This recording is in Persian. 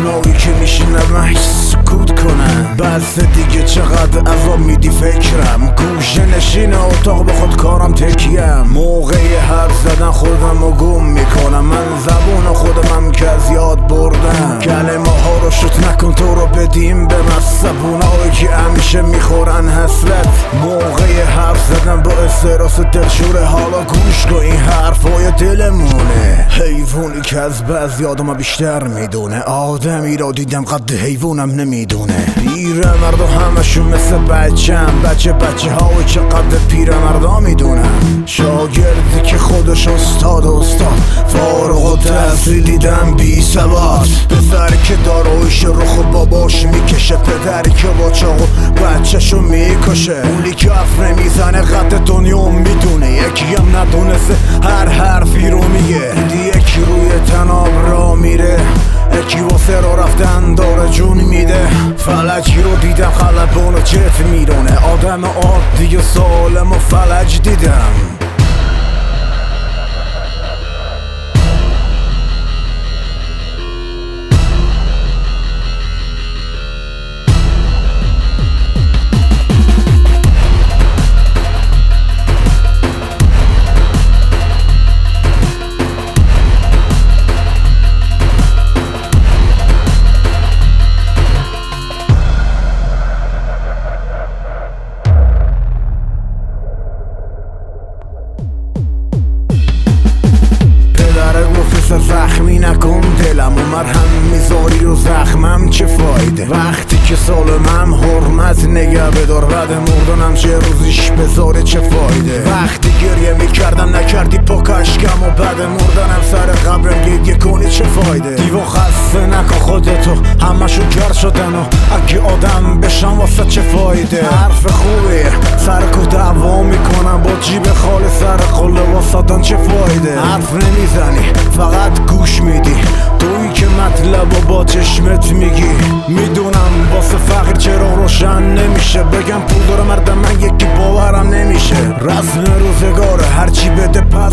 اونایی که میشینم هیچ سکوت کنم. بس دیگه چقدر عذاب میدی فکرم، گوشه نشین اتاق به خود کارم تکیم. موقع حرف زدن خودم رو گم میکنم، من زبون خودمم که از یاد بردم. کلمه ها رو شوت نکن تو رو بدیم به مصبونایی که همیشه میخورن حسرت. موقع حرف زدن با استراس دلشوره، حالا گوش کن این حرفای دلمونه. حیوانی که از بعضی آدم بیشتر میدونه، آدمی را دیدم قد حیوانم نمیدونه. پیرمردا همشون مثل بچه هایی که قد پیرمردا میدونن. شاگردی که خودش استاد فارغ التحصیل دیدم بی سواد. پسری که دارایش رو خود باباش میکشه، پدری که با چاقو بچه‌شو میکشه. اونی که افره میزنه قد دنیا میدونه، یکی هم ندونسته هر حرفی رو میگه. یکی روی تناب را میره، یکی واسه را رفتن داره جون میده. فلجی رو دیدم خلبان جت میرونه، آدم عادی و سالم و فلج دیدم. زخمی نکن دلم و مرهم میذاری رو زخمم چه فایده؟ وقتی که سالمم حرمت نگه بدار، بعد مردنم چه روزیش بذاره چه فایده؟ وقتی گریه میکردم نکردی پا کشکم و بعد مردنم سر قبرم گریه کنی چه فایده؟ دیو خسته نکن خودتو، همشو گر شدن و اگه آدم بشم واسه چه فایده؟ حرف خوبیه سرکو دعوا میکنم، با جیب خالی سر قله واسدن چه فایده؟ حرف نمیزنی فقط گوش میدی، تویی که مطلب با چشمت میگی. میدونم واسه فقیر چرا روشن نمیشه، بگم پول داره مردم من یکی باورم نمیشه. رسم روزگاره هرچی بده